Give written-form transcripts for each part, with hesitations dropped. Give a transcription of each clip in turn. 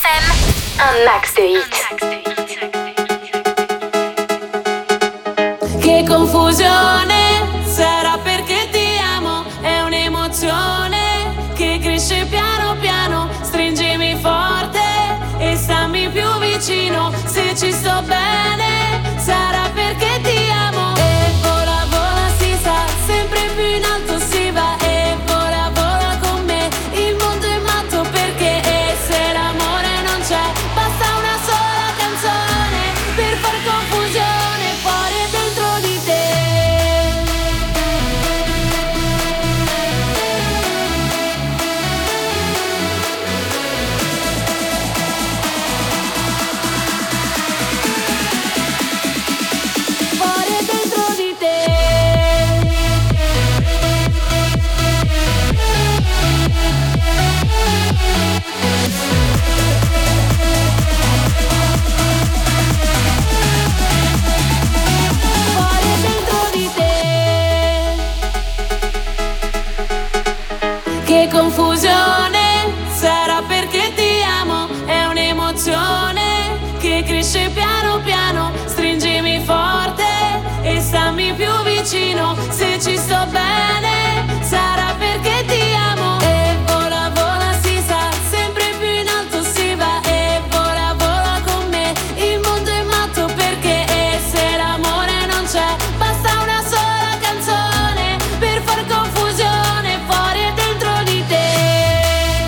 FM, un max de hits. Che confusione, sarà perché ti amo, è un'emozione che cresce piano piano, stringimi forte e stammi più vicino, se ci sto bene, sarà perché ti amo. E vola, vola, si sa, sempre più in alto si va, e vola, vola con me, il mondo è matto perché, e se l'amore non c'è, basta una sola canzone per far confusione fuori e dentro di te. Fuori e dentro di te. Fuori e dentro di te. Che confusione, sarà perché ti amo, è un'emozione che cresce piano piano, stringimi forte e stammi più vicino, se ci sto bene, sarà perché ti amo. E vola, vola, si sa, sempre più in alto si va, e vola, vola con me, il mondo è matto perché, e se l'amore non c'è, basta una sola canzone per far confusione fuori e dentro di te.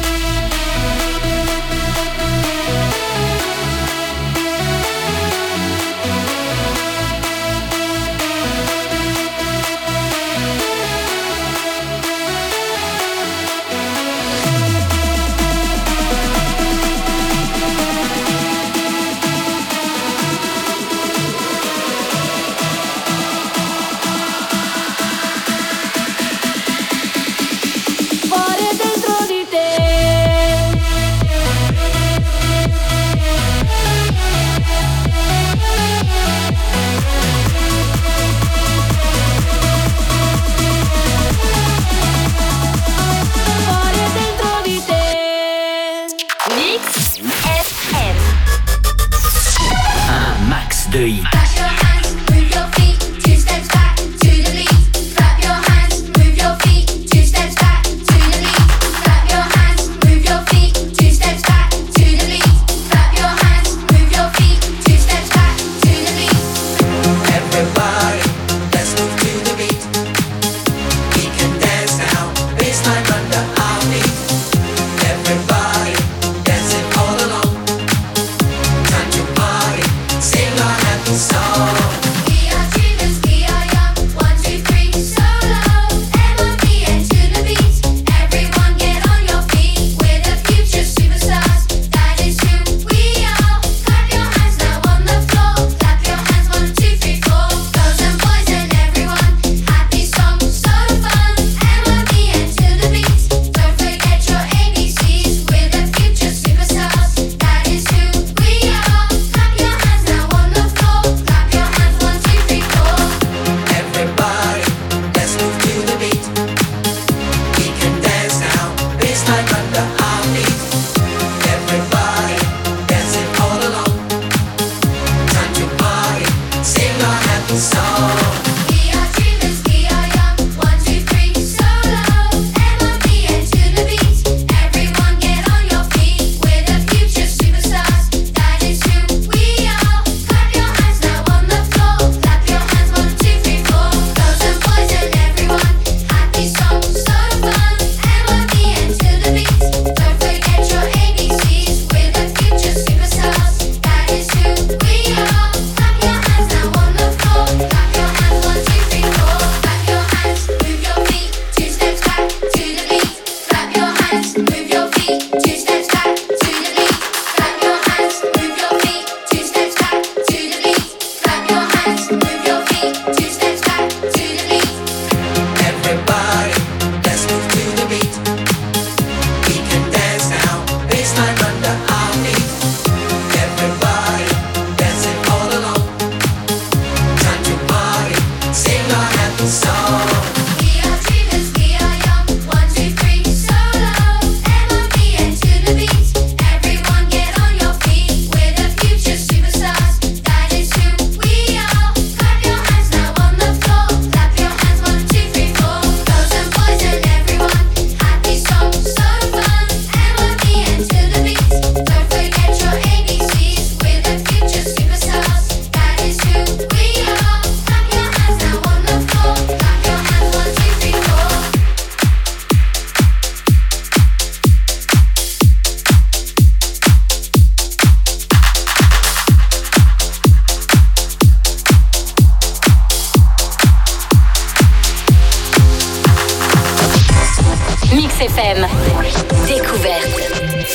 Mix FM. Découverte.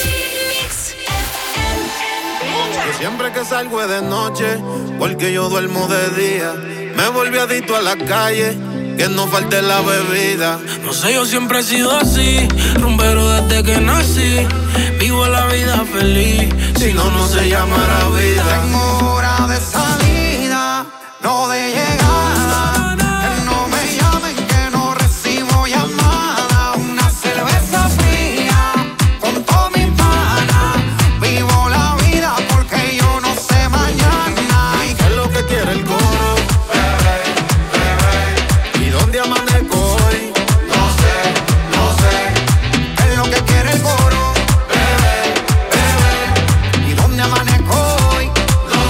Siempre que salgo es de noche, porque yo duermo de día. Me volví adicto a la calle, que no falte la bebida. No sé, yo siempre he sido así, rumbero desde que nací. Vivo la vida feliz, si no, no se llamará vida. Tengo hora de salida, no de llegada. Que no me llamen, que no recibo llamada. Una cerveza fría con todo mi pana. Vivo la vida porque yo no sé mañana. ¿Y qué es lo que quiere el coro? Bebé, bebé. ¿Y dónde amanezco hoy? No sé. ¿Qué es lo que quiere el coro? Bebé, bebé. ¿Y dónde amanezco hoy? No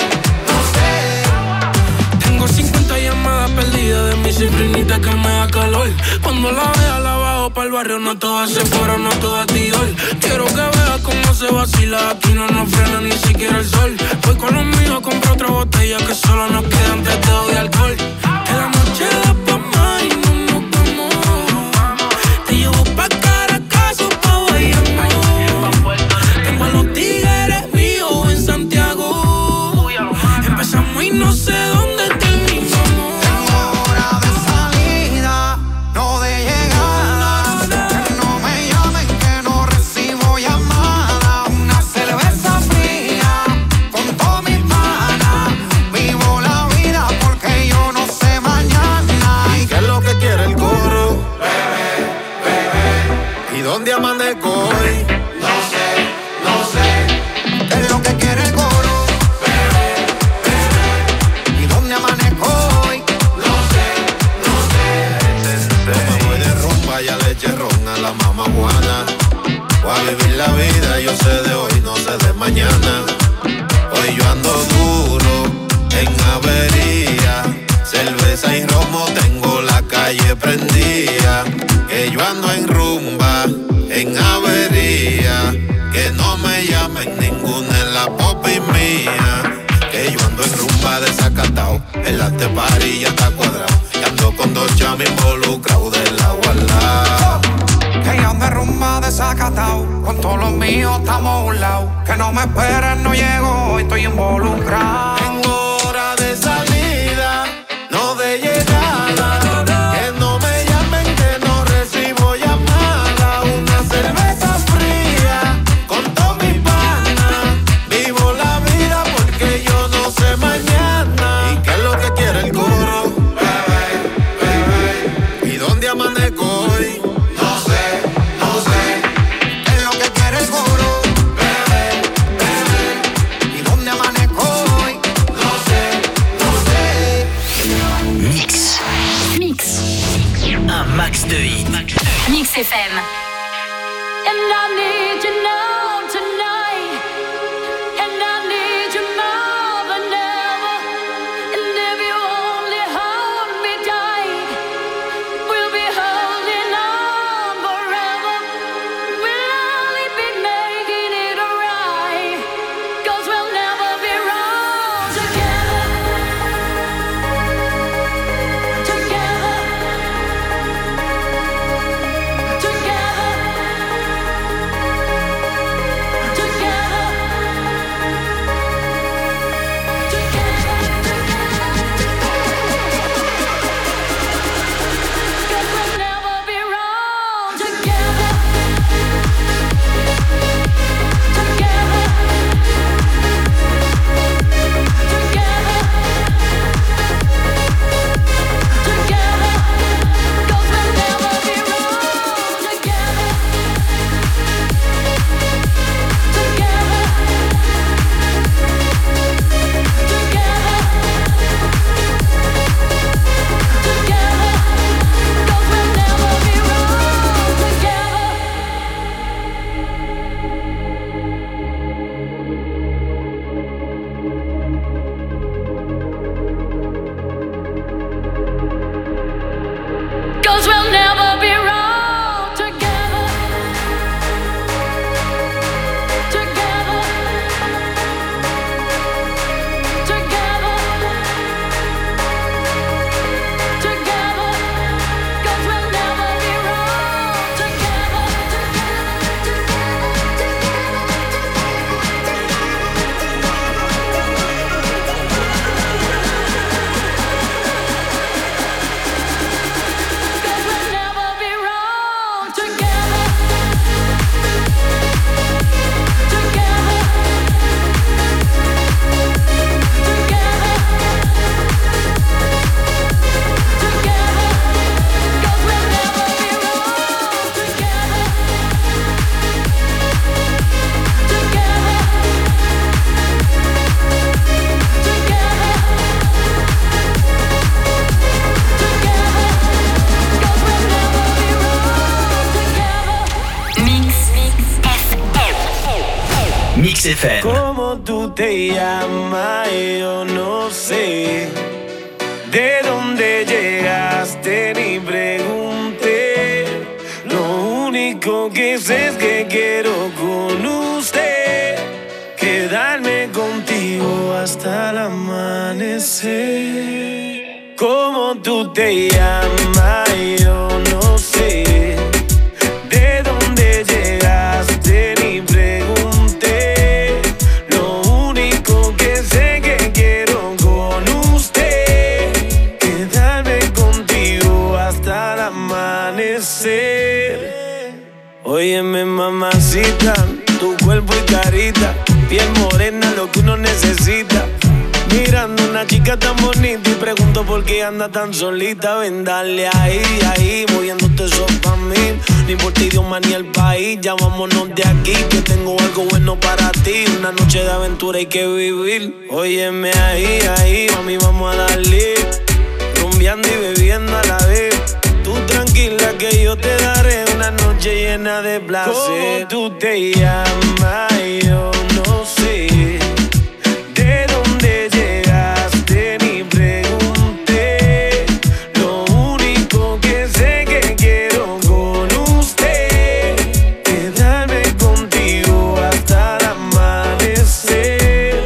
sé. Tengo 50 llamadas perdidas de mi cifrinita que me da calor. Cuando la vea la bajo pa'l barrio, no todas se fueron, no todas Dior. Quiero que veas cómo se vacila, aquí no nos frena ni siquiera el sol. Voy con los míos, compro otra botella que solo nos quedan 3 dedos de alcohol. Que la noche da pa' más y no nos vamos. Te llevo pa' Caracas o pa' Bayamón. Tengo a los tigres míos en Santiago. Empezamos y no sé dónde terminamos. Tengo hora de salida, no de llegada. Que no me llamen, que no recibo llamada. Una cerveza fría con todo mi pana. Vivo la vida porque yo no sé mañana. ¿Y qué es lo que quiere el coro? Bebé, bebé. ¿Y dónde amanezco hoy? No sé. ¿Qué es lo que quiere el coro? Bebé, bebé. ¿Y dónde amanezco hoy? No sé. Me voy de rumba, ya le eché ron a la mamá Juana. Voy a vivir la vida, yo sé de hoy, no sé de mañana. Hoy yo ando duro, en avería. Cerveza y romo, tengo la calle prendida. Que yo ando en rumba, en avería. Que no me llamen ninguna en la popi mía. Que yo ando en rumba desacatao, el after party ya está cuadrado. Y ando con 2 chamas involucrados del agua al lado. Que yo ando en rumba desacatao, con todos los míos estamos a un lado. Que no me esperen, no llego, estoy involucrado. Tengo hora de salida, no de llegada. Que no me llamen, que no recibo llamada. Una cerveza fría con todo mi pana. Vivo la vida porque yo no sé mañana. ¿Y qué es lo que quiere el coro? Bebé, bebé. ¿Y dónde amanezco hoy? No sé. ¿Qué es lo que quiere el coro? Bebé, bebé. ¿Y dónde amanezco hoy? No sé. Mix. Un max de hits. Mix FM. And I need you now tonight. And I need you more than ever. And if you only hold me tight, we'll be holding on forever. We'll only be making it right. 'Cause we'll never be wrong together. Together. Together. Mix FM. ¿Cómo tú te llamas? Yo no sé. ¿De dónde llegaste? Ni pregunté. Lo único que sé es que quiero con usted quedarme contigo hasta el amanecer. ¿Cómo tú te llamas? Yo no sé. ¿De dónde llegaste? Ni pregunté. Lo único que sé que quiero con usted quedarme contigo hasta el amanecer. Óyeme, mamacita, tu cuerpo y carita, piel morena, lo que uno necesita. Mirando una chica tan bonita y pregunto por qué anda tan solita. Ven, dale ahí, ahí, moviéndote eso pa' mí. Ni por ti, Dios, ni el país. Ya vámonos de aquí, que tengo algo bueno para ti. Una noche de aventura hay que vivir. Óyeme ahí, ahí, mami, vamos a darle. Rumbeando y bebiendo a la vez. Tú tranquila que yo te daré una noche llena de placer. ¿Cómo tú te llamas? Yo no sé. ¿De dónde llegaste? Ni pregunté. Lo único que sé que quiero con usted quedarme contigo hasta el amanecer.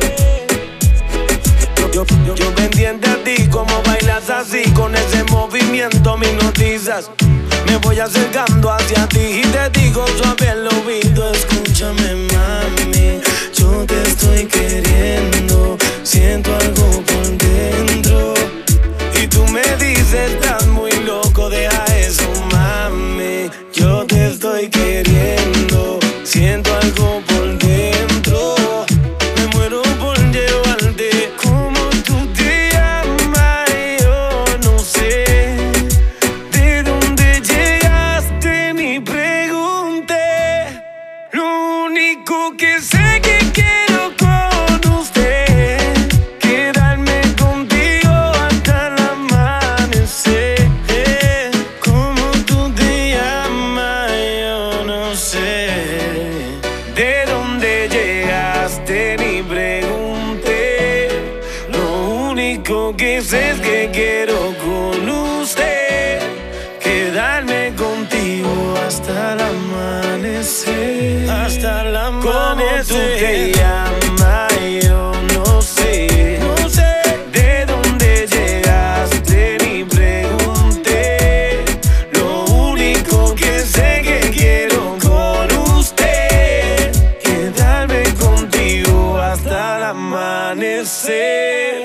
Yo pendiente a ti, como bailas así, con ese movimiento me hipnotizas. Me voy acercando hacia ti y te digo suave al oído: escúchame, mami, yo te estoy queriendo, siento algo por dentro. Y tú me dices, estás muy loco, deja eso, mami. Yo te estoy queriendo, siento algo por dentro. Me muero por llevarte. ¿Cómo tú te llamas? Yo no sé. ¿De dónde llegaste? Ni pregunté. Lo único que sé que quiero con usted quedarme contigo hasta el amanecer. ¿Cómo tú te llamas? Yo no sé. ¿De dónde llegaste? Ni pregunté. Lo único que sé es que quiero con usted quedarme contigo hasta el amanecer. Hasta el amanecer. ¿Cómo tú te llamas? Yo no sé. No sé. ¿De dónde llegaste? Ni pregunté. Lo único que sé que quiero con usted quedarme contigo hasta el amanecer.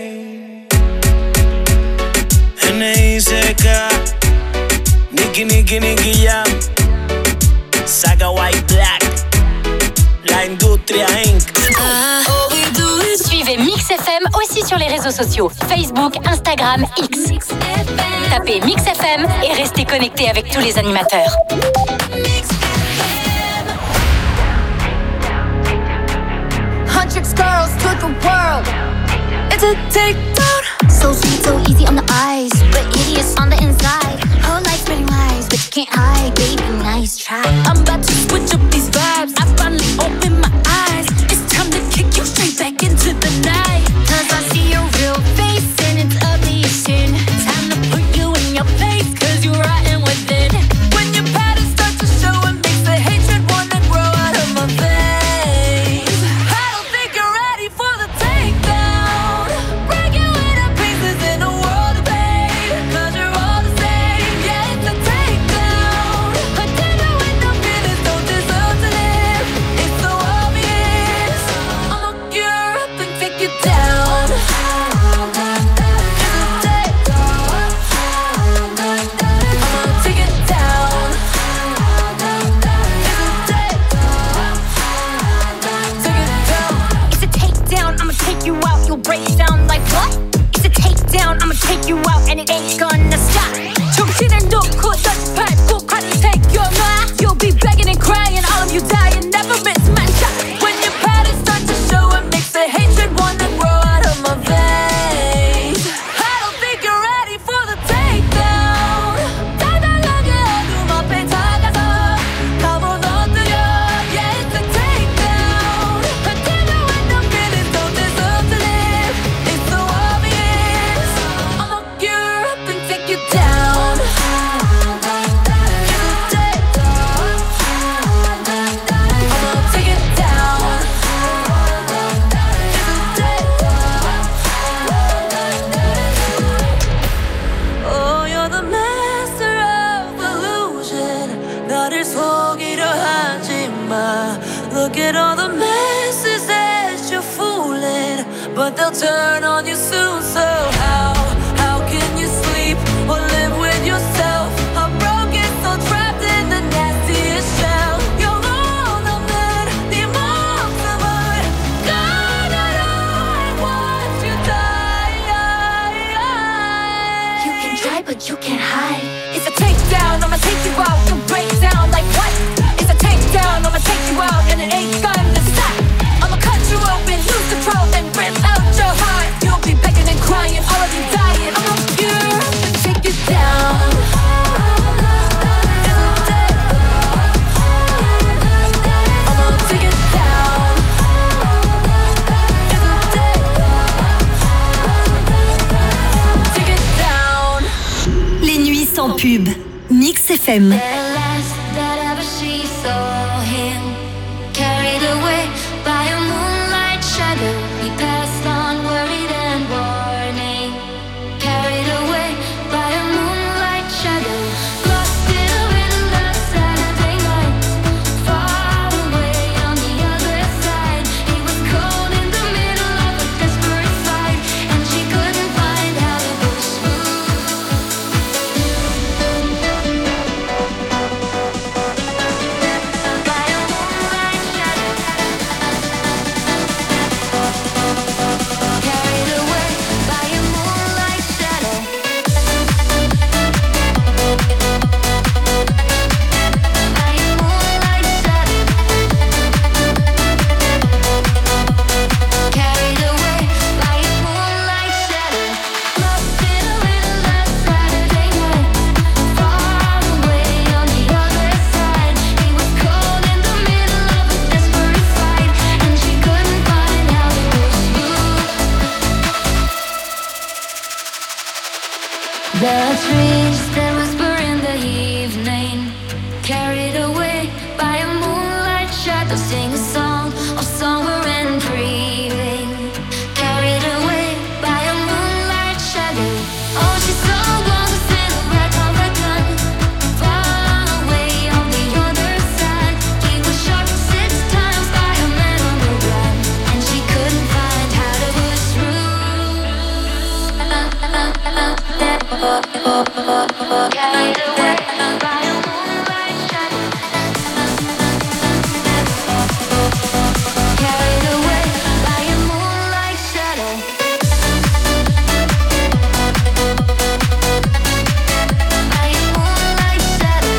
N.I.C.K. Nicky Jam, Saga White Black, La Industria Inc. Suivez Mix FM aussi sur les réseaux sociaux, Facebook, Instagram, X. Tapez Mix FM et restez connectés avec tous les animateurs. Hundreds girls to the world. It's a takedown. So sweet, so easy on the eyes, but idiots on the inside. Whole life's pretty wise, but you can't hide, baby. Nice try. I'm about to switch up these vibes. I finally opened my eyes. It's time to kick you straight back into the night. 'Cause I see your real face and it's ugly as sin. Time to put you in your place, 'cause you're rotten within. When your patterns start to show, it makes the hatred wanna grow out of my veins. I don't think you're ready for the takedown. Break you into pieces in a world of pain. 'Cause you're all the same, yeah, it's a takedown. A dinner with no feelings don't deserve to live. 속이려 하지 마. Look at all the messes that you're fooling, but they'll turn on you soon. So how can you sleep or live with yourself? A broken soul trapped in the nastiest shell. You're all the man, 네 목숨을 가다라. I watch you die. You can try but you can't hide. It's a takedown, I'ma take you out and break down like what? It's a takedown, I'ma take you out and it ain't gonna stop. I'ma cut you open, lose control, then rip out your heart. You'll be begging and crying, all of you dying. I'm up here to take you down. I'ma take it down. Take it down. Les nuits sans pub. Mix FM. At last, that ever she saw him, carried away by a moonlight shadow. He passed on, worried and warning. Carried away by a moonlight shadow. Lost in a windless Saturday night. Far away on the other side. He was cold in the middle of a desperate fight, and she couldn't find how to push through. Carried away by a moonlight shadow. By a moonlight shadow. Carried away by a moonlight shadow. Lost in a windless Saturday night. Far away on the other side. He was cold in the middle of a desperate fight, and she couldn't find how to push through. The trees that whisper in the evening, carried away by a moonlight shadow, sing a song of summer and grieving. Carried away by a moonlight shadow. Oh, she saw one silhouette of a gun, far away on the other side. He was shot 6 times by a man on the run, and she couldn't find how to push through. Carried away by a moonlight shadow. Carried away by a moonlight shadow. By a moonlight shadow.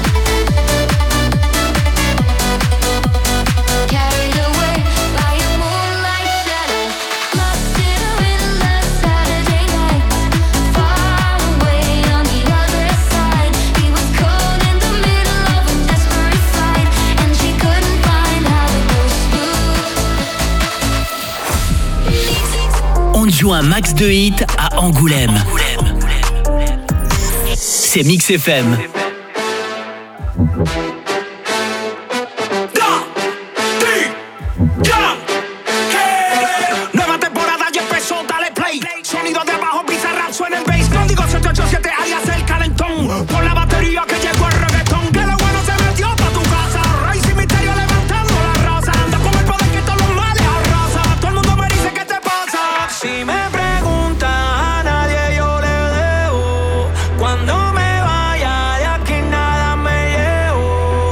Carried away by a moonlight shadow. Lost in a windless Saturday night. Far away on the other side. He was cold in the middle of a desperate fight, and she couldn't find how to push through. On joue un max de hits à Angoulême. C'est Mix FM. Nueva temporada ya empezó, dale play. Sonido de abajo, bizarrap, suena el bass. Código 787, alias el calentón. Por la batería que llegó el reggaetón. Que lo bueno se metió pa' tu casa. Rey sin misterio levantando la raza. Anda con el poder que todos los males arrasa. Todo el mundo me dice ¿qué te pasa? Si me preguntas a nadie yo le debo. Cuando me vaya de aquí nada me llevo.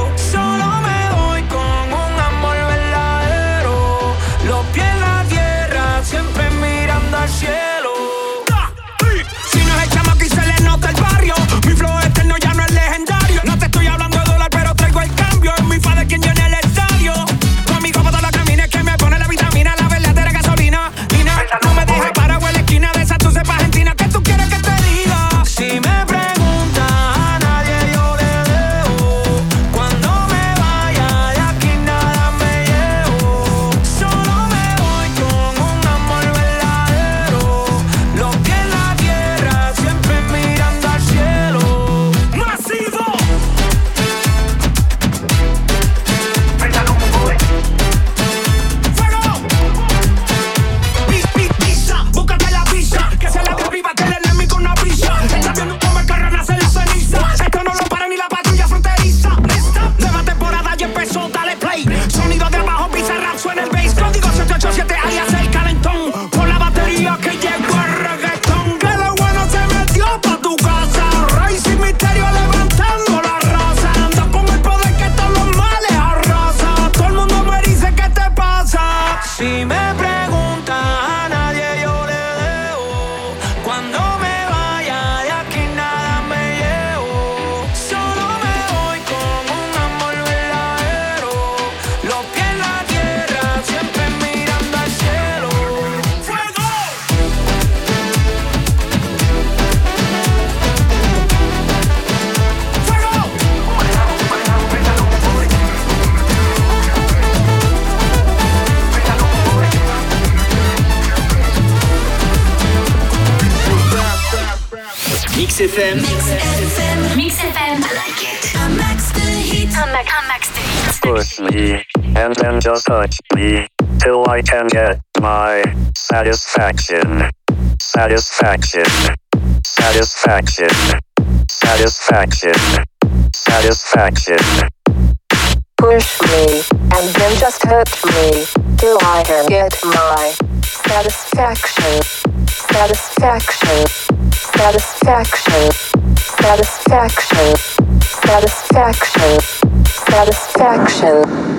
FM. Mix FM. I like it. Un max de hits. Un max de hits. Push me, and then just touch me, till I can get my satisfaction. Satisfaction. Satisfaction. Satisfaction. Satisfaction. Push me, and then just touch me, till I can get my satisfaction. Satisfaction. Satisfaction. Satisfaction. Satisfaction. Satisfaction.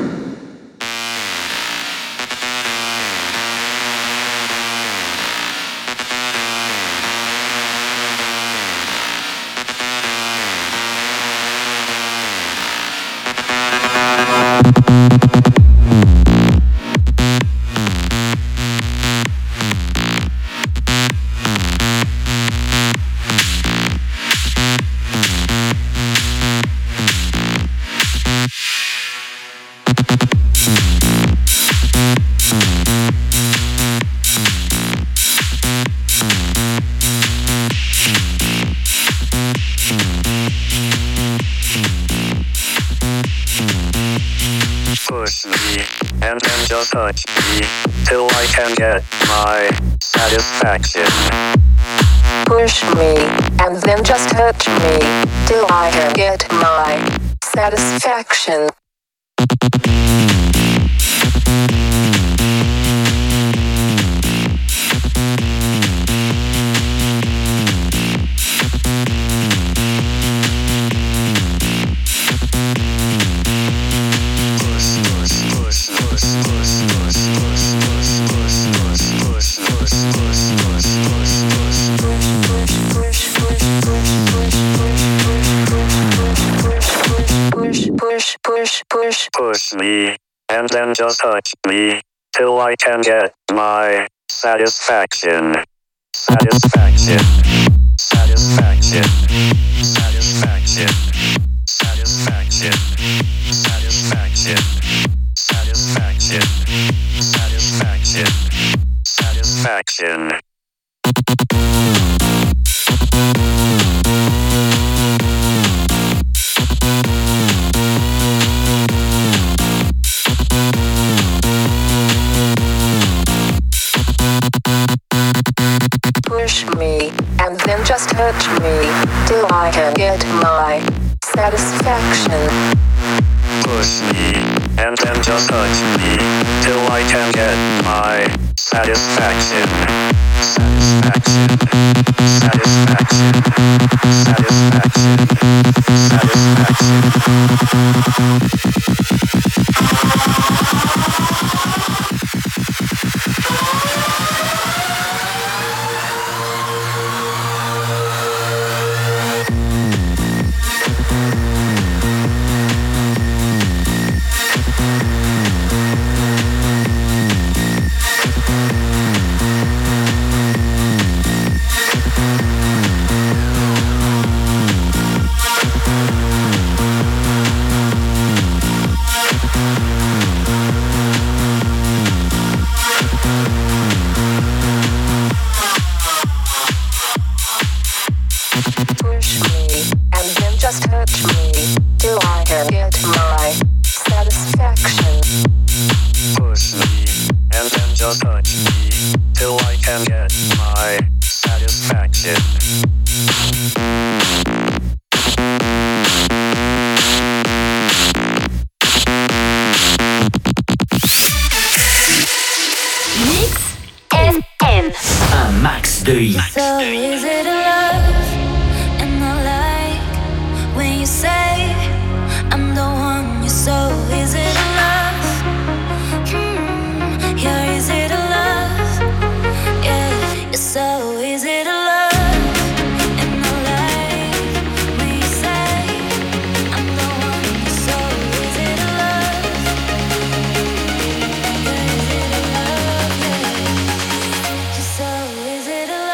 Push me, and then just touch me, till I can get my satisfaction. Push me, and then just touch me, till I can get my satisfaction. Push me, and then just touch me, till I can get my satisfaction. Satisfaction. Satisfaction. Satisfaction. Satisfaction. Satisfaction. Satisfaction. Satisfaction. Satisfaction. Push me, and then just touch me, till I can get my satisfaction. Push me, and then just touch me, till I can get my satisfaction. Satisfaction. Satisfaction. Satisfaction. de hits. So is it love? And I like when you say I'm the one you so is it love? Yeah, is it love? Yeah, you're so is it love? And I like when you say I'm the one you so is it love? Yeah, is it love? Yeah, you're so is it love?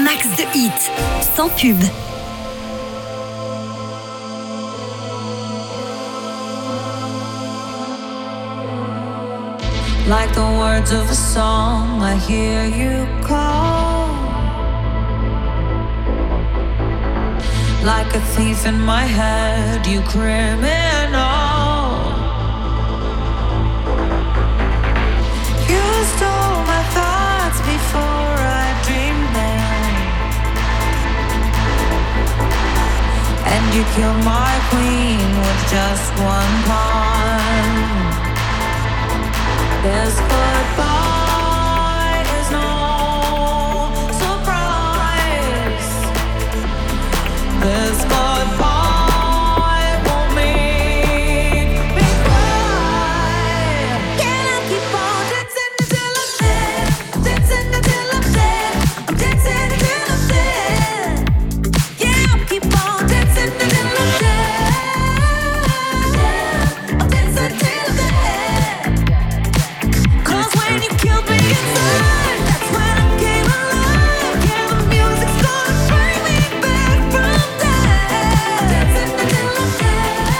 max de hits, sans pub. Like the words of a song, I hear you call. Like a thief in my head, you criminal. You stole my thoughts before I dreamed them, and you killed my queen with just one pawn. This goodbye is no surprise. This goodbye won't make me cry. Can I keep on dancing until I'm dead? Dancing until I'm dead. I'm dancing until I'm dead. Yeah, I'll keep on dancing until I'm dead. I'm dancing till I'm dead. When you killed me inside, that's when I came alive. Yeah, the music's gonna bring me back from death. Dancing until I'm dead.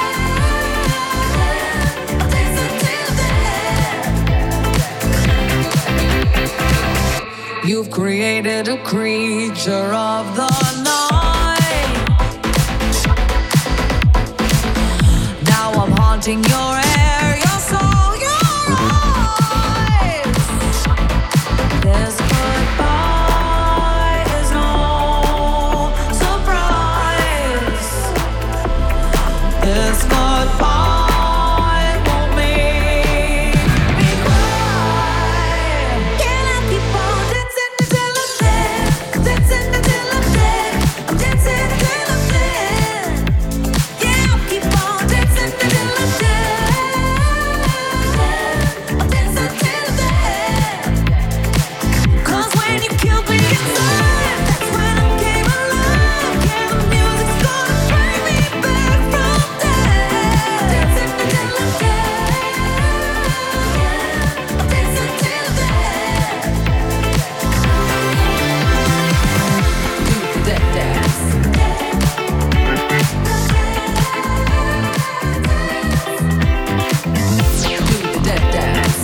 I'm dancing till dead. You've created a creature of the night. Now I'm haunting your air, your soul, your eyes. This goodbye is no surprise. This goodbye won't make me cry. Can I keep on dancing until I'm dead? Dancing until I'm dead. I'm dancing until I'm dead. Yeah, I'll keep on dancing until I'm dead. I'm dancing till I'm dead. 'Cause when you killed me inside, that's when I came alive. Yeah, the music's gonna bring me back from death. Dancing until I'm dead. I'm dancing till I'm dead. Do the dead dance. Do the dead dance.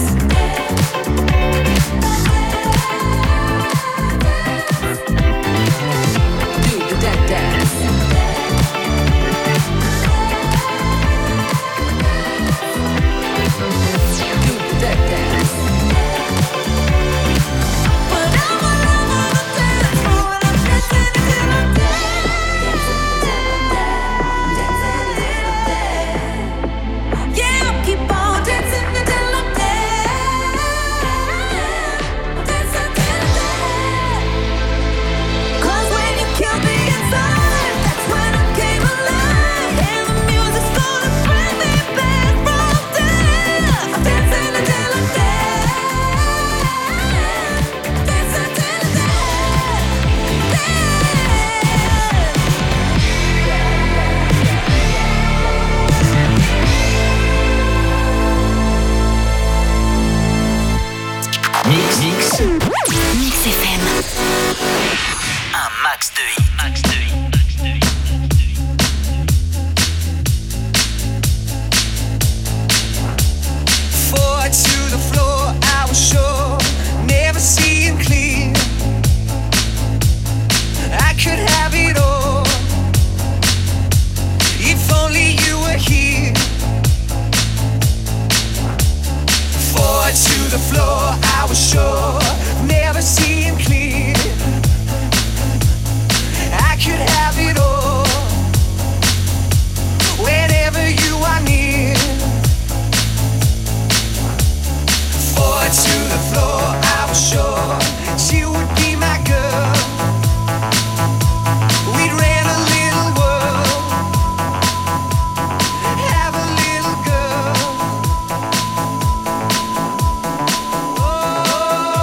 Do the dead dance. Do the dead dance. But I'm all over the dance floor and I'm dancing until I'm dead. Dancing until I'm dead. Yeah, I'll keep on dancing until I'm dead. Dancing till I'm dead. 'Cause when you killed me inside, that's when I came alive. Yeah, the music's gonna bring me back from death. I'm dancing until I'm dead. Dancing till I'm dead. Mix FM. Un max de hits. Max de hits. Forward to the floor, I was sure, never seeing clear. I could have it all, if only you were here. Forward to the floor, I was sure, never seeing clear. I could have it all, whenever you are near. Forward to the floor, I was sure she would be my girl. We'd rent a little world, have a little girl. Oh,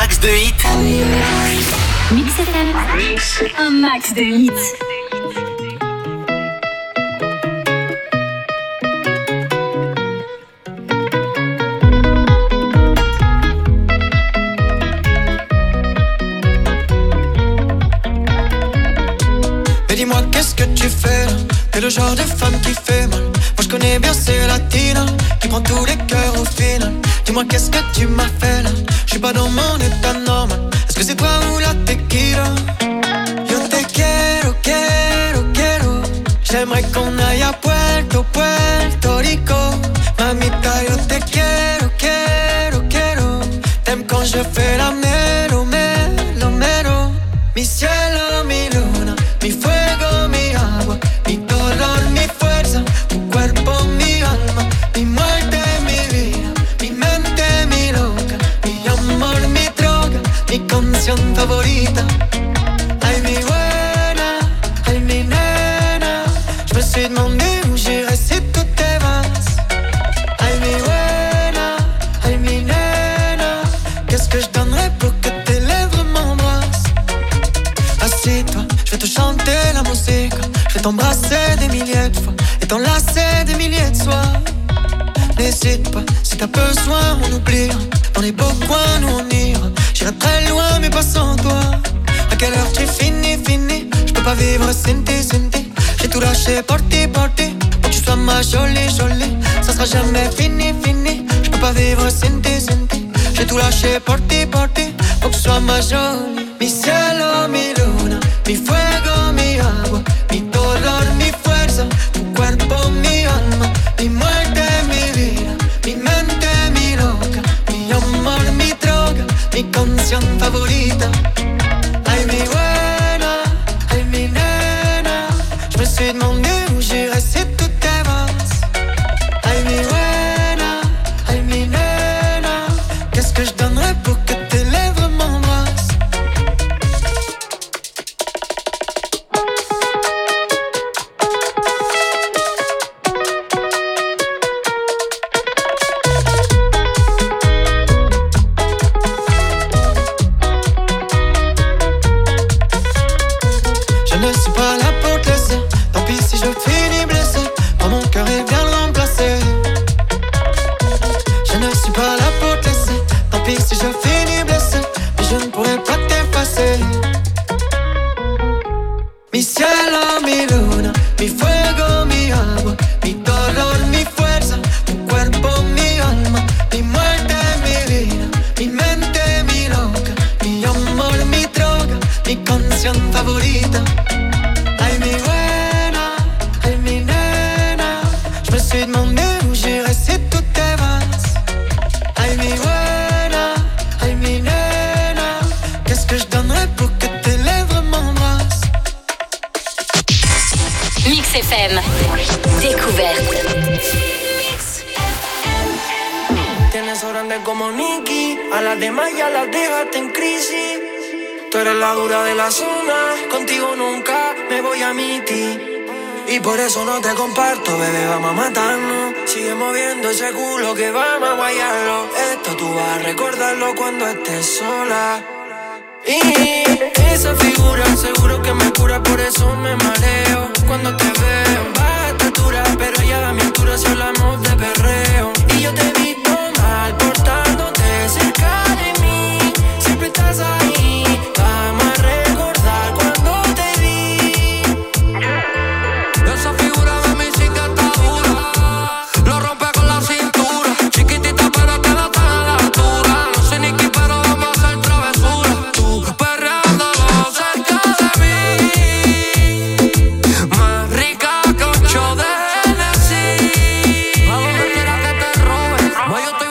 max de hits. Mix FM, un max de hits. Mais dis-moi qu'est-ce que tu fais là? T'es le genre de femme qui fait mal. Moi je connais bien ces latinas qui prend tous les cœurs au final. Dis-moi qu'est-ce que tu m'as fait là? Je suis pas dans mon état normal. Est-ce que c'est toi ou la tequila? Yo te quiero, quiero, quiero. J'aimerais qu'on aille à Puerto, Puerto Rico. Mamita, yo te quiero, quiero, quiero. T'aimes quand je fais la melo, melo, melo. Mi cielo, mi luna, mi fuego, mi agua, mi dolor, mi fuerza, tu cuerpo, mi alma, mi muerte, mi vida, mi mente, mi loca, mi amor, mi droga, mi canción favorita. Ay, mi buena, ay, mi nena, je me suis demandé où j'irais si tout te vas. Ay, mi buena, ay, mi nena, qu'est-ce que je donnerais pour que tes lèvres m'embrassent. Assieds-toi, je vais te chanter la musique. Je vais t'embrasser des milliers de fois et t'enlacer des milliers de soirs. N'hésite pas, si t'as besoin on oubliera. Dans les beaux coins nous on ira. J'irai très loin mais pas sans toi. À quelle heure tu finis, finis? Je peux pas vivre sans ti. J'ai tout lâché pour ti, pour que tu sois ma jolie, jolie. Ça sera jamais fini, fini. Je peux pas vivre sans ti. J'ai tout lâché pour ti, pour que tu sois ma jolie. Mi cielo, mi luna, mi fuego, mi agua, mi dolor, mi fuerza, tu cuerpo, mi alma, mi muerte, mi vida, mi mente, mi loca, mi amor, mi droga, mi canción favorita. Ay, mi buena, ay, mi nena, je me suis demandé où j'irais si tout te vas. Ay, mi buena, ay, mi nena, qu'est-ce que je donnerais pour que tes lèvres m'embrassent. Je ne suis pas là pour te laisser. Tant pis si je finis blessé. Prends mon cœur et viens le remplacer. Je ne suis pas là pour te laisser. Tant pis si je finis blessé. Mais je ne pourrai pas t'effacer. Mi cielo, mi luna, mi fuego, mi agua, mi dolor, mi fuerza, tu cuerpo, mi alma, mi muerte, mi vida, mi mente, mi loca, mi amor, mi droga, mi canción favorita. Ay, mi buena, ay, mi nena, je me suis demandé où j'irais si tout te vas. Ay, mi buena, ay, mi nena, qu'est-ce que je donnerais pour que tes lèvres m'embrassent. Mix FM, découverte. Tienes grande como Nicky, a las demás ya las dejaste en crisis. Tú eres la dura de la zona, contigo nunca me voy a mitir. Y por eso no te comparto, bebé, vamos a matarnos. Sigue moviendo ese culo que vamos a guayarlo. Esto tú vas a recordarlo cuando estés sola. Y esa figura seguro que me cura, por eso me mareo cuando te veo. Baja estatura, pero ya a mi altura si hablamos de perreo. Y yo te vi mal portándote cerca de mí. Siempre estás ahí, vamos a recordar cuando te vi. Esa figura de mi chica está dura. Lo rompe con la cintura. Chiquitita pero te da tan a la altura. No sé ni qué pero vamos a hacer travesura. Tú perreándolo cerca de mí. Más rica que 8 de Hennessy. A donde quiera que te robe. No, yo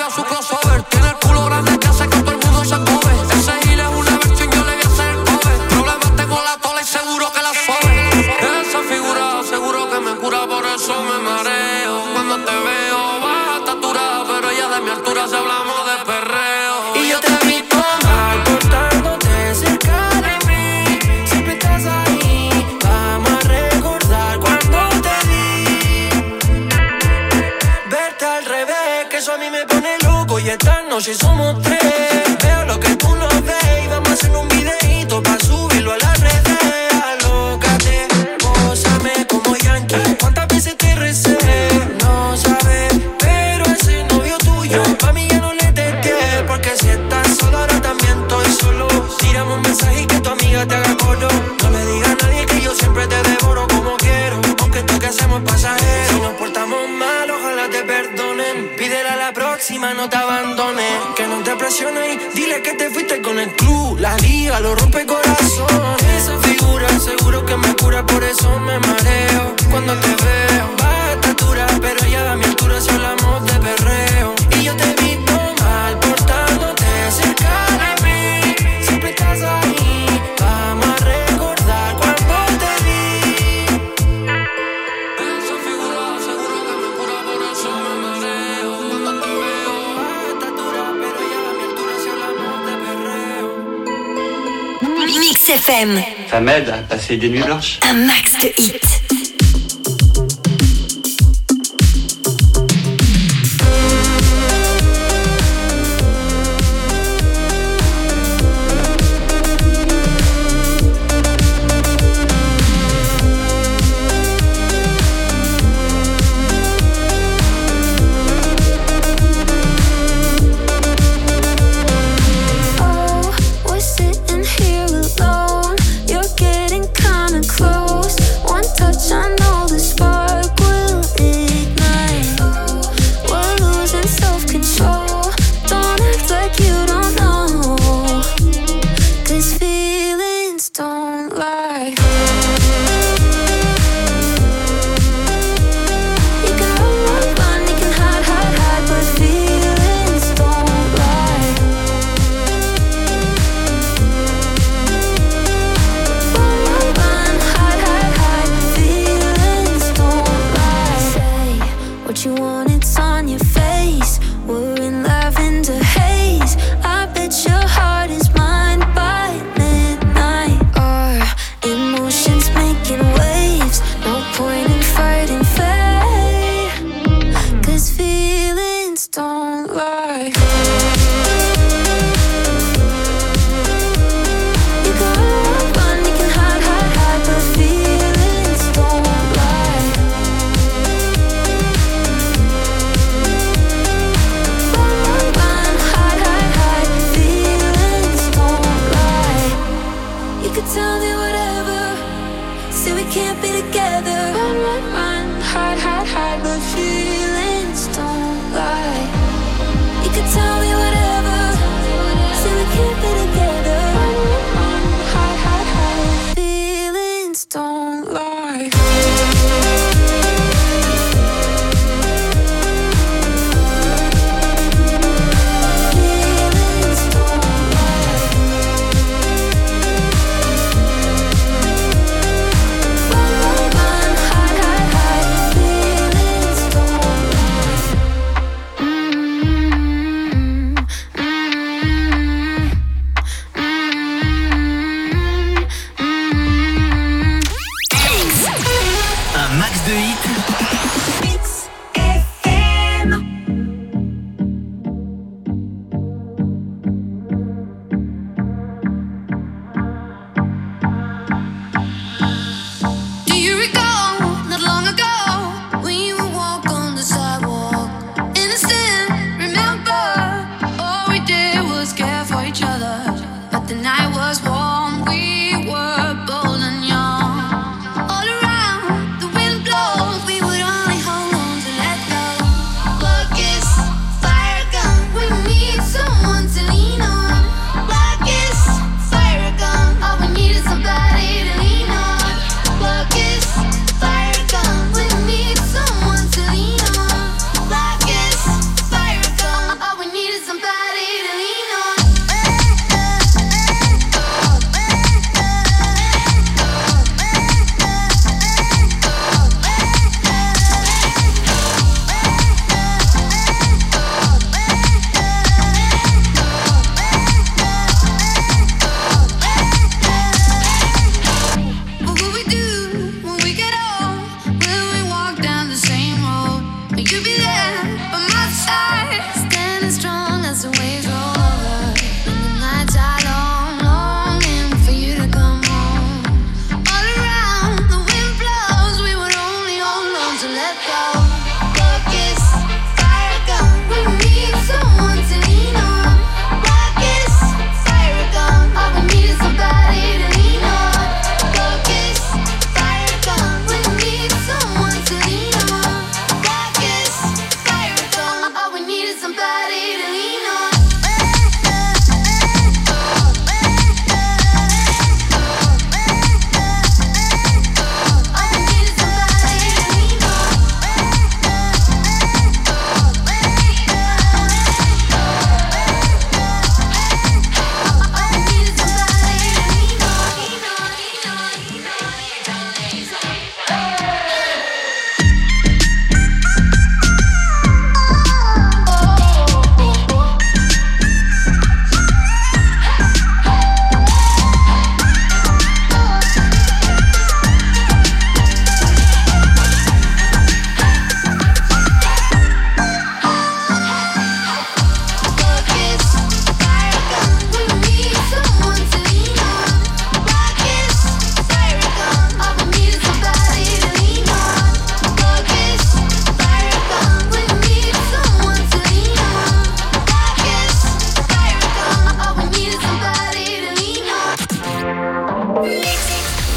La liga lo rompe corazón. Esa figura seguro que me cura, por eso me mareo cuando te veo. Baja estatura, pero ya a mi altura si hablamos de perreo. Y yo te he visto mal portándote cerca de mí. Siempre estás ahí, vamos a recordar cuando te vi. Esa figura seguro que me cura, por eso me mareo cuando te veo. Baja estatura, pero ya a mi altura si hablamos de perreo. Mix FM. Ça m'aide à passer des nuits blanches. Un max de hits.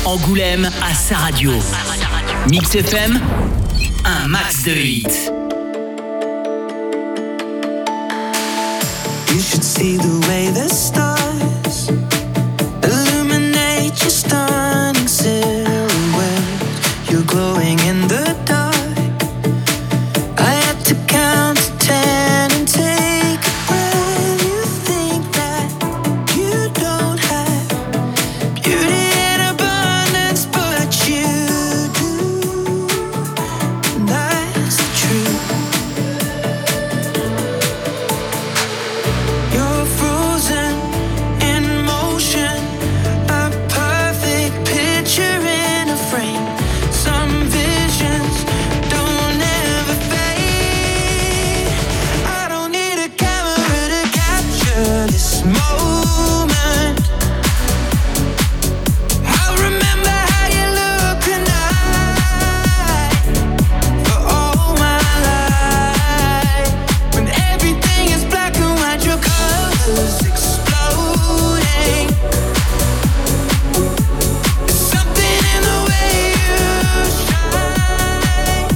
Angoulême à sa radio. Mix FM, un max de hits. You should see the way the stars illuminate your stunning silhouette. You're glowing in the dark. I had to count to 10 and take a breath. You think that you don't have beauty in abundance, but you do. And that's the truth. You're frozen in motion, a perfect picture in a frame. Some visions don't ever fade. I don't need a camera to capture this moment. I'll remember how you look tonight for all my life. When everything is black and white, your colors exploding. There's something in the way you shine.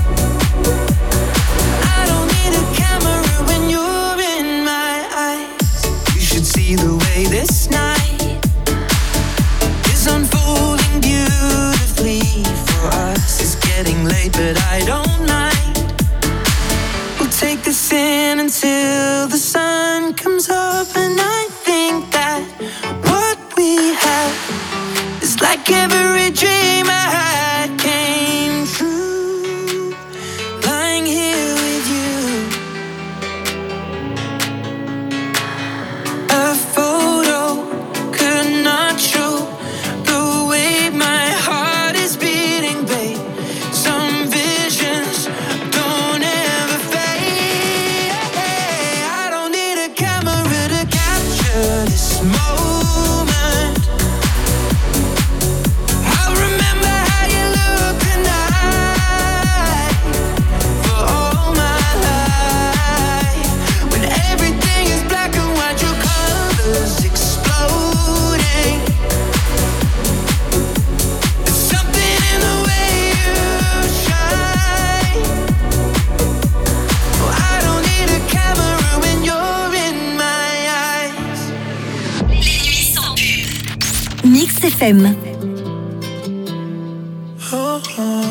I don't need a camera when you're in my eyes. You should see the way this night is unfolding beautifully for us. It's getting late, but I don't mind. We'll take this in until the sun comes up, and I think that what we have is like every dream I had came true. Lying here with you, a photo could not show the way my heart is beating, babe. Some visions don't ever fade. I don't need a camera to capture this moment. I'll remember how you look tonight for all my life. When everything is black and white, your colors exploding. There's something in the way you shine. Oh, I don't need a camera when you're in my eyes. Les nuits sans pub. Mix FM. Oh, oh.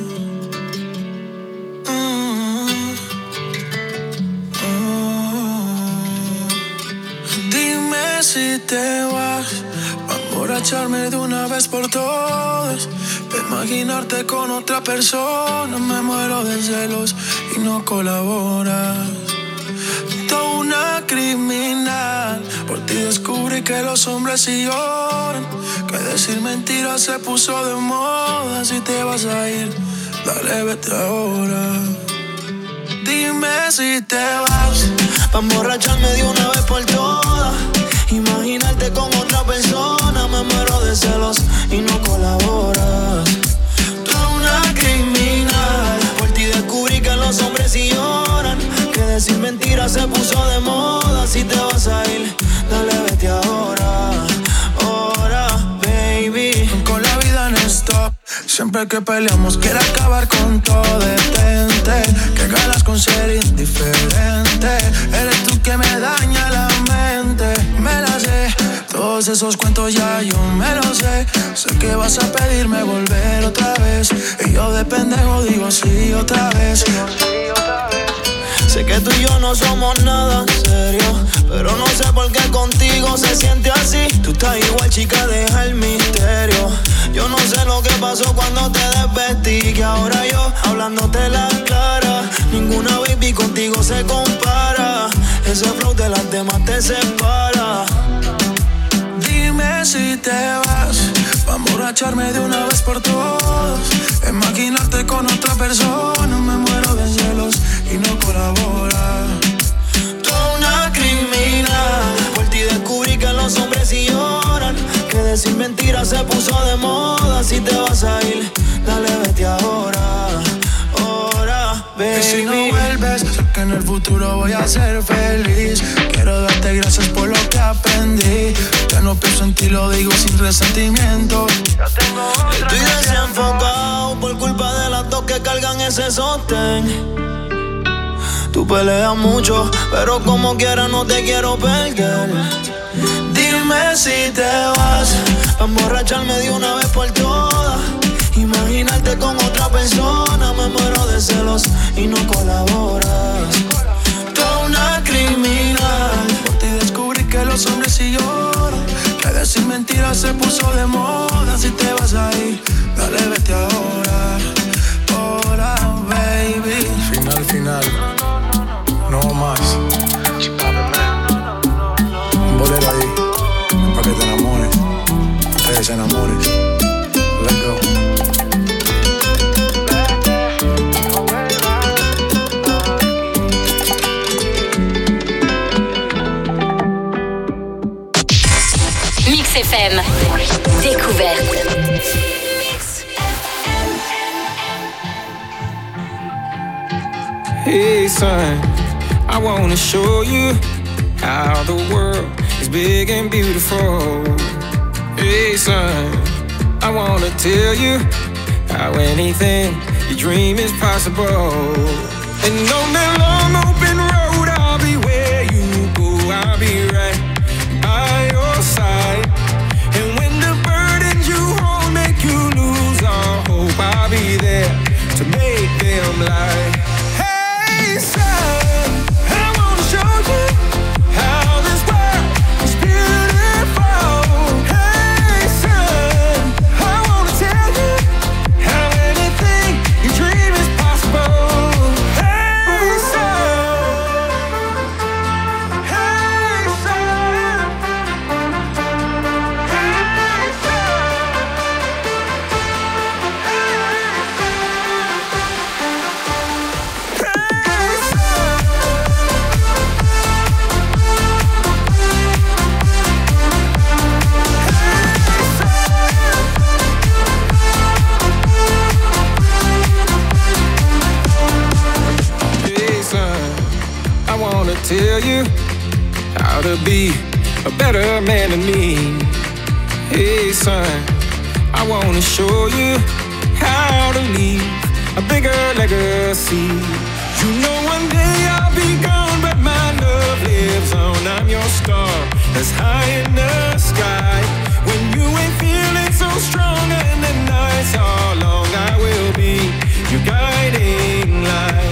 Dime si te vas, pa' emborracharme de una vez por todas. Pa' imaginarte con otra persona, me muero de celos y no colaboras. Toda una criminal, por ti descubrí que los hombres sí lloran, que decir mentiras se puso de moda. Si te vas a ir, dale, vete ahora. Dime si te vas, pa' emborracharme de una vez por todas. Imaginarte con otra persona, me muero de celos y no colaboras. Tú eres una criminal, por ti descubrí que los hombres sí lloran, que decir mentiras se puso de moda. Si te vas a ir, dale, vete ahora. Ahora, baby. Con la vida en stop, siempre que peleamos quiere acabar con todo. Detente, que ganas con ser indiferente. Eres tú que me daña la mente. Me la sé, todos esos cuentos ya yo me los sé. Sé que vas a pedirme volver otra vez, y yo de pendejo digo sí otra vez. Sé que tú y yo no somos nada serio, pero no sé por qué contigo se siente así. Tú estás igual, chica, deja el misterio. Yo no sé lo que pasó cuando te desvestí, que ahora yo hablándote la clara. Ninguna baby contigo se compara. Ese flow de las demás te separa. Dime si te vas, pa' emborracharme de una vez por todas. Imaginarte con otra persona, me muero de celos y no colabora. Toda una criminal, por ti descubrí que los hombres sí lloran, que decir mentiras se puso de moda. Si te vas a ir, dale, vete ahora. Ahora, baby. Y si no vuelves, sé que en el futuro voy a ser feliz. Quiero darte gracias por lo que aprendí. Ya no pienso en ti, lo digo sin resentimiento. Estoy desenfocado por culpa de las dos que cargan ese sostén. Tú peleas mucho, pero como quiera no te quiero perder. Dime si te vas, a emborracharme de una vez por todas. Imaginarte con otra persona, me muero de celos y no colaboras. Tú una criminal, por ti descubrí que los hombres sí lloran, que decir mentiras se puso de moda. Si te vas a ir, dale vete ahora, ahora baby. Final, no más. Un bolero ahí, para que te enamores, te desenamores. Let's go. Mix FM. Découverte. Hey son, I wanna show you how the world is big and beautiful. Hey son, I wanna tell you how anything you dream is possible. And on that long open road, I'll be where you go, I'll be right by your side. And when the burdens you hold make you lose all hope, I'll be there to make them lie. Hey son, I wanna show you how this world is beautiful. Hey son, I wanna tell you how anything you dream is possible. Hey son, hey son, hey tell you how to be a better man than me. Hey son, I wanna show you how to leave a bigger legacy. You know one day I'll be gone, but my love lives on. I'm your star that's high in the sky. When you ain't feeling so strong and the nights are long, I will be your guiding light.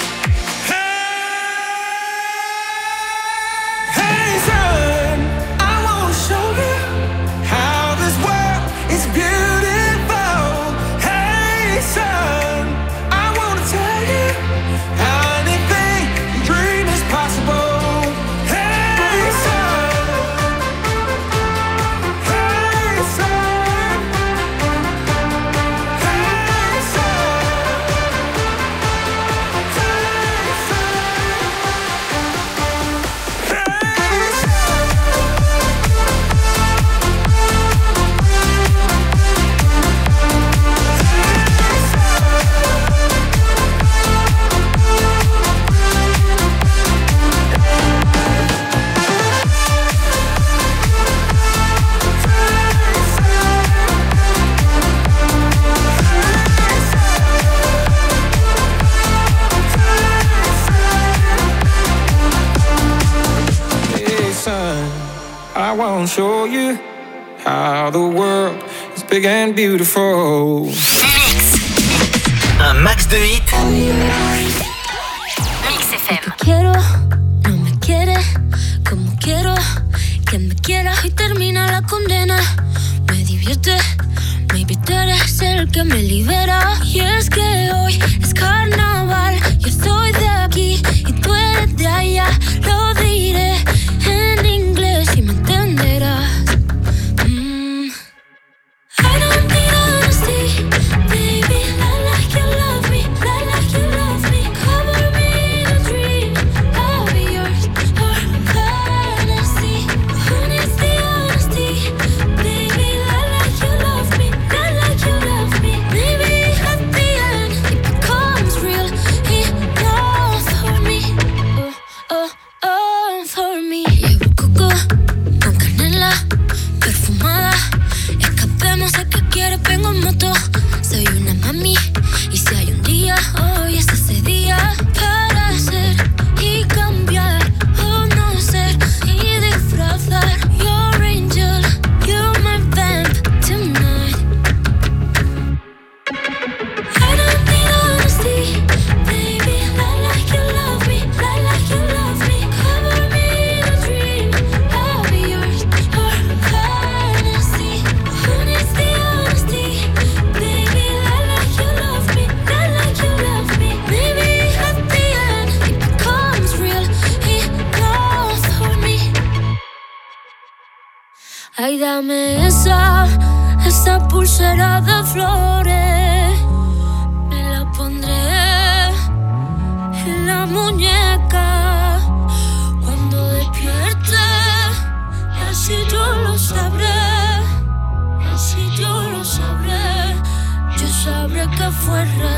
I won't show you how the world is big and beautiful. Mix. Un max de hits. Mix FM. Quiero, no me quiere como quiero que me quiera y termina la condena. Me divierte, maybe tú eres el que me libera. Y es que hoy es carnaval, yo soy de aquí y tú eres de allá. Lo diré en inglés y me entenderás. I don't need honesty, baby. Lie like you love me, lie like you love me. Cover me in a dream, I'll be yours or fantasy. Who needs the honesty, baby? Lie like you love me, lie like you love me. Maybe moto, soy una mami. Y si hay un día, hoy es ese día para ser y cambiar o no ser y disfrazar. Your angel, you're my vamp tonight. I don't need honesty, baby. Lie like you love me, lie like you love me. Cover me in a dream, I'll be yours or fantasy. Who needs the honesty, baby? Lie like you love me, lie like you love me. Maybe at the end it becomes real enough for me. Ay, dame esa pulsera de flores. Me la pondré en la muñeca cuando despierte. Así yo lo sabré, así yo lo sabré. Yo sabré que fue real.